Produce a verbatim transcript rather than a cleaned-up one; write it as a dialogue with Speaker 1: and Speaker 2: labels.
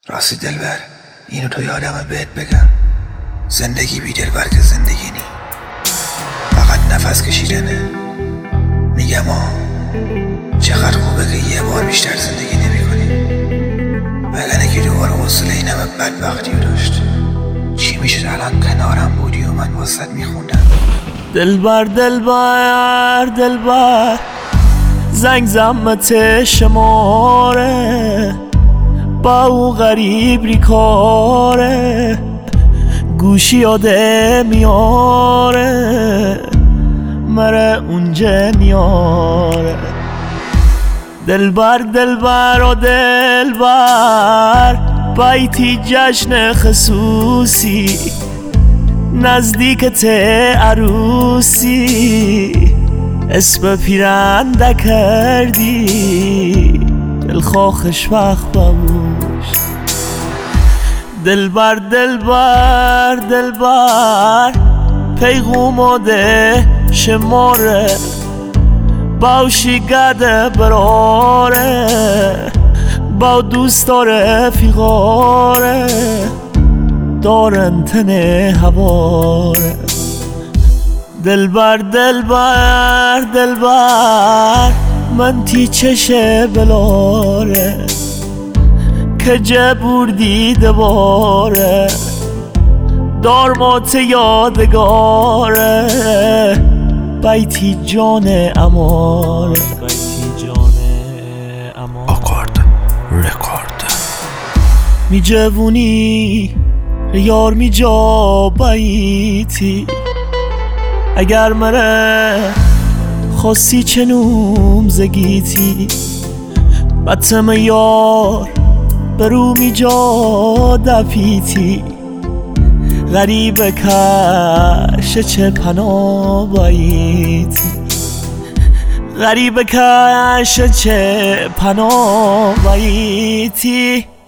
Speaker 1: راستی دلبر، اینو تو یادمه بهت بگم، زندگی بی دلبر که زندگی نی، فقط نفس کشیدنه. میگم آه چقدر خوبه که یه بار بیشتر زندگی نمی کنی، وگرنه که دوباره حوصله این همه بدبختی رو داشت. چی میشه الان کنارم بودی و من واسط میخوندم.
Speaker 2: دلبر دلبر دلبر زنگ زمت شماره، با او غریب ریکاره، گوشی یاده میاره، مره اونجا میاره. دلبر دلبر و دلبر بایتی جشن خصوصی، نزدیکت عروسی، اسم پیرنده کردی، دلخواهش وقت بابوش. دلبر دلبر دلبر پیغوم ده شماره، باوشی گده براره، با دوست داره فیغاره، دارن تنه هواره. دلبر دلبر دلبر من تی چشه بلاره، که جه بردی دواره، دارمات یادگاره، بیتی جان اماره. بیتی جان اماره
Speaker 1: آکارد رکارد
Speaker 2: می جوونی یار می جا بیتی، اگر مره خواستی چنوم زگیتی، بطم یار برو می جا دفیتی، غریب کش چه پناه باییتی، غریب کش چه پناه باییتی.